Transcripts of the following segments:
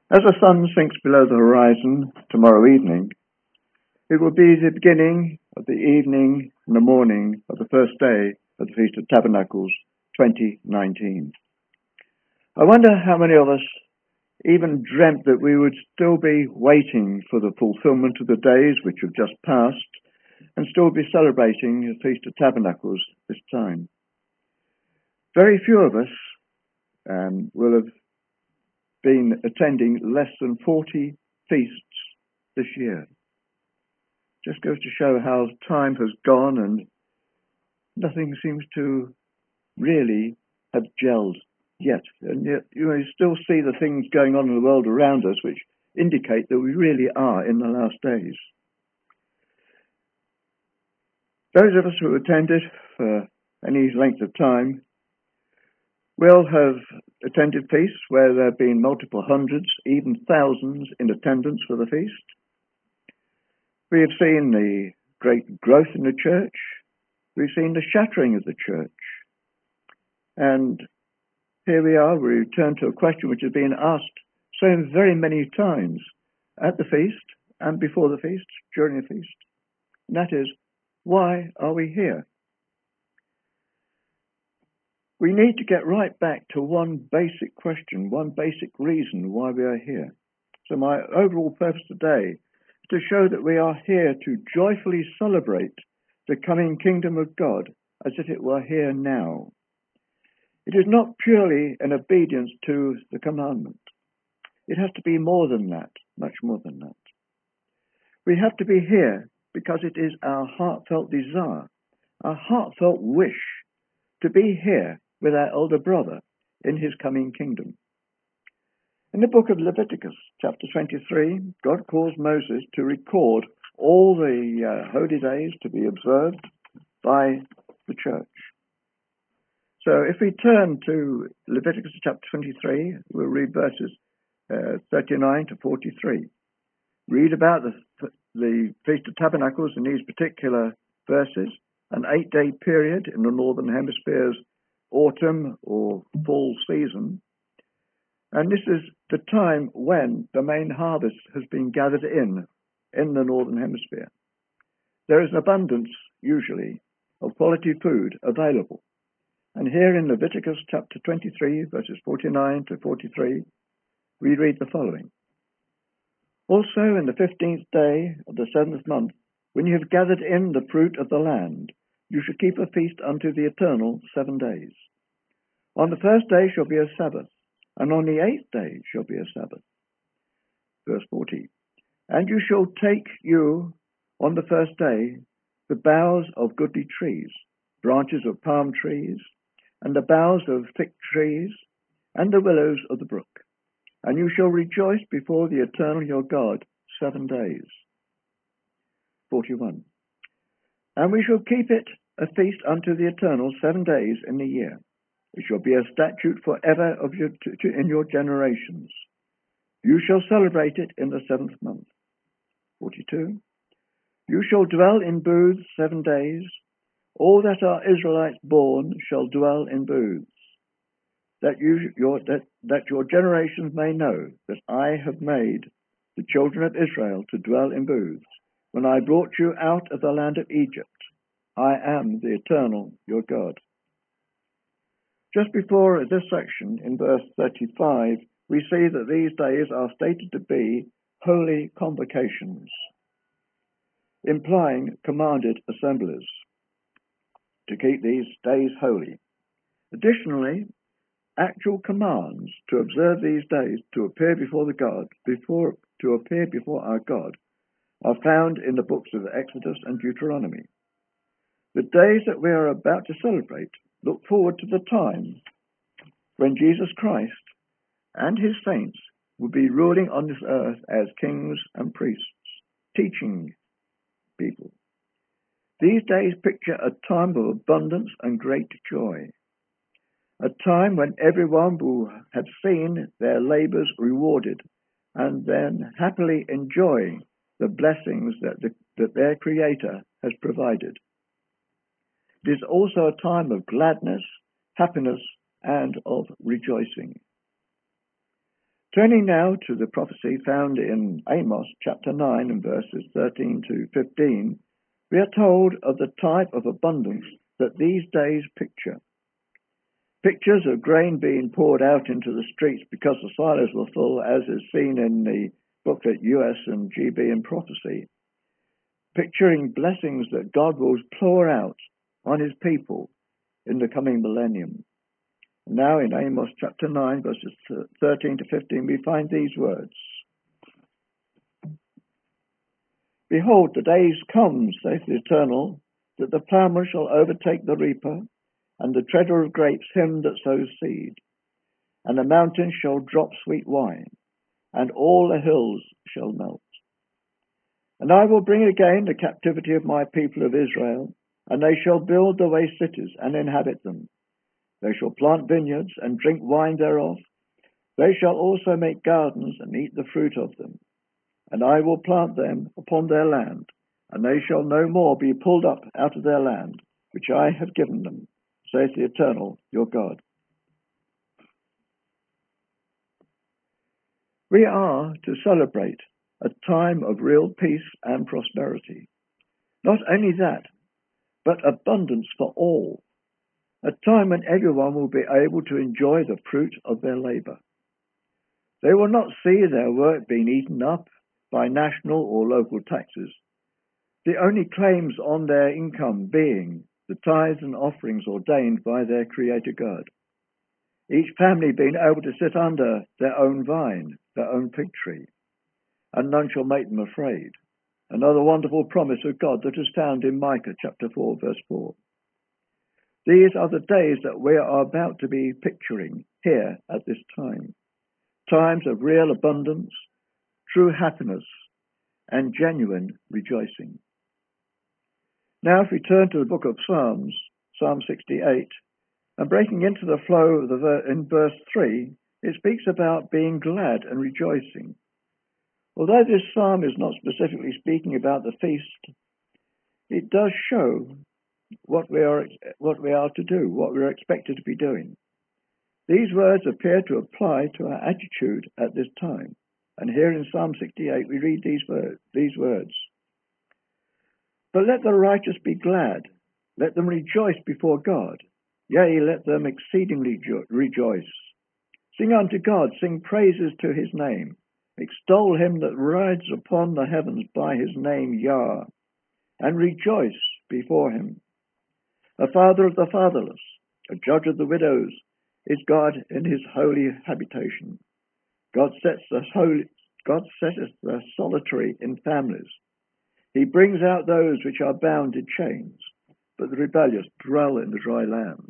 As the sun sinks below the horizon tomorrow evening, it will be the beginning of the evening and the morning of the first day of the Feast of Tabernacles 2019. I wonder how many of us even dreamt that we would still be waiting for the fulfillment of the days which have just passed and still be celebrating the Feast of Tabernacles this time. Very few of us will have been attending less than 40 feasts this year. Just goes to show how time has gone and nothing seems to really have gelled yet. And yet you still see the things going on in the world around us which indicate that we really are in the last days. Those of us who attended for any length of time will have attended feasts where there have been multiple hundreds, even thousands in attendance for the feast. We have seen the great growth in the church. We've seen the shattering of the church. And here we are, we return to a question which has been asked so very many times at the feast and before the feast, during the feast. And that is, why are we here? We need to get right back to one basic question, one basic reason why we are here. So my overall purpose today is to show that we are here to joyfully celebrate the coming kingdom of God as if it were here now. It is not purely an obedience to the commandment. It has to be more than that, much more than that. We have to be here because it is our heartfelt desire, our heartfelt wish to be here with our elder brother in his coming kingdom. In the book of Leviticus, chapter 23, God calls Moses to record all the holy days to be observed by the church. So if we turn to Leviticus chapter 23, we'll read verses 39 to 43. Read about the Feast of Tabernacles in these particular verses, an 8-day period in the Northern Hemisphere's autumn or fall season. And this is the time when the main harvest has been gathered in the Northern Hemisphere. There is an abundance, usually, of quality food available. And here in Leviticus chapter 23, verses 49 to 43, we read the following. Also in the 15th day of the 7th month, when you have gathered in the fruit of the land, you shall keep a feast unto the Eternal 7 days. On the first day shall be a Sabbath, and on the 8th day shall be a Sabbath. Verse 40. And you shall take you on the first day the boughs of goodly trees, branches of palm trees, and the boughs of thick trees, and the willows of the brook. And you shall rejoice before the Eternal your God 7 days. 41. And we shall keep it a feast unto the Eternal 7 days in the year. It shall be a statute forever in your generations. You shall celebrate it in the 7th month. 42. You shall dwell in booths 7 days. All that are Israelites born shall dwell in booths, that your generations may know that I have made the children of Israel to dwell in booths, when I brought you out of the land of Egypt. I am the Eternal, your God. Just before this section, in verse 35, we see that these days are stated to be holy convocations, implying commanded assemblies to keep these days holy. Additionally, actual commands to observe these days to appear before our God are found in the books of Exodus and Deuteronomy. The days that we are about to celebrate look forward to the time when Jesus Christ and his saints will be ruling on this earth as kings and priests, teaching people. These days picture a time of abundance and great joy, a time when everyone will have seen their labors rewarded and then happily enjoy the blessings that their Creator has provided. It is also a time of gladness, happiness, and of rejoicing. Turning now to the prophecy found in Amos chapter 9 and verses 13 to 15, we are told of the type of abundance that these days picture. Pictures of grain being poured out into the streets because the silos were full, as is seen in the booklet US and GB in Prophecy. Picturing blessings that God will pour out on his people in the coming millennium. Now in Amos chapter 9, verses 13 to 15, we find these words. Behold, the days come, saith the Eternal, that the plowman shall overtake the reaper, and the treader of grapes him that sows seed. And the mountains shall drop sweet wine, and all the hills shall melt. And I will bring again the captivity of my people of Israel, and they shall build the waste cities and inhabit them. They shall plant vineyards and drink wine thereof. They shall also make gardens and eat the fruit of them. And I will plant them upon their land, and they shall no more be pulled up out of their land, which I have given them, saith the Eternal, your God. We are to celebrate a time of real peace and prosperity. Not only that, but abundance for all. A time when everyone will be able to enjoy the fruit of their labour. They will not see their work being eaten up by national or local taxes, the only claims on their income being the tithes and offerings ordained by their Creator God. Each family being able to sit under their own vine, their own fig tree, and none shall make them afraid. Another wonderful promise of God that is found in Micah chapter 4, verse 4. These are the days that we are about to be picturing here at this time. Times of real abundance, true happiness, and genuine rejoicing. Now if we turn to the book of Psalms, Psalm 68, and breaking into the flow of in verse 3, it speaks about being glad and rejoicing. Although this psalm is not specifically speaking about the feast, it does show what we are to do, what we are expected to be doing. These words appear to apply to our attitude at this time. And here in Psalm 68 we read these words. But let the righteous be glad, let them rejoice before God, yea, let them exceedingly rejoice. Sing unto God, sing praises to his name, extol him that rides upon the heavens by his name, Yah, and rejoice before him. A father of the fatherless, a judge of the widows, is God in his holy habitation. God setteth the solitary in families. He brings out those which are bound in chains, but the rebellious dwell in the dry land.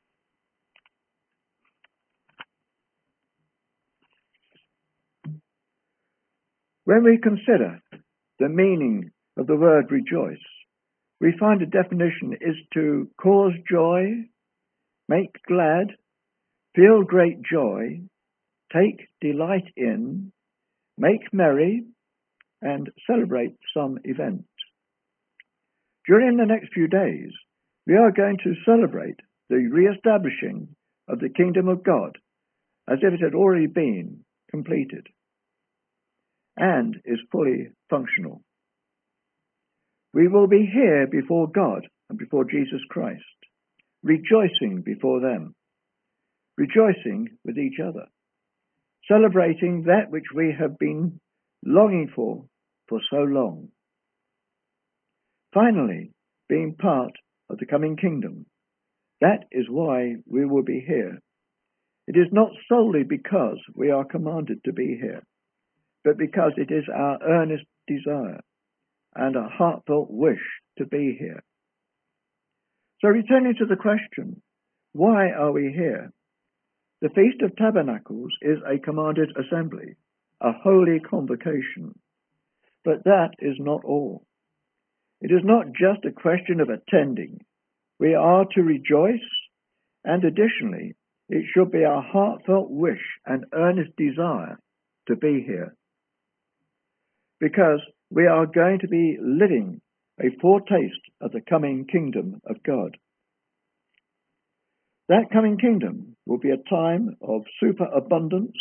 When we consider the meaning of the word rejoice, we find a definition is to cause joy, make glad, feel great joy, take delight in, make merry, and celebrate some event. During the next few days, we are going to celebrate the re-establishing of the kingdom of God as if it had already been completed and is fully functional. We will be here before God and before Jesus Christ, rejoicing before them, rejoicing with each other, celebrating that which we have been longing for so long. Finally, being part of the coming kingdom. That is why we will be here. It is not solely because we are commanded to be here, but because it is our earnest desire and a heartfelt wish to be here. So returning to the question, why are we here? The Feast of Tabernacles is a commanded assembly, a holy convocation. But that is not all. It is not just a question of attending. We are to rejoice, and additionally, it should be our heartfelt wish and earnest desire to be here. Because we are going to be living a foretaste of the coming kingdom of God. That coming kingdom will be a time of superabundance,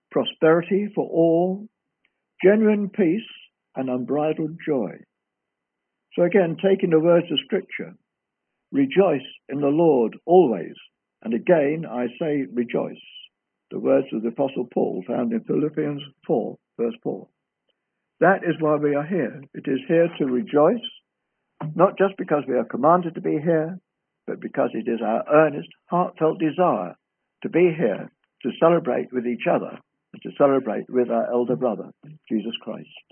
prosperity for all, genuine peace, and unbridled joy. So again, taking the words of Scripture, rejoice in the Lord always. And again, I say rejoice. The words of the Apostle Paul found in Philippians 4, verse 4. That is why we are here. It is here to rejoice, not just because we are commanded to be here, but because it is our earnest, heartfelt desire to be here to celebrate with each other and to celebrate with our elder brother, Jesus Christ.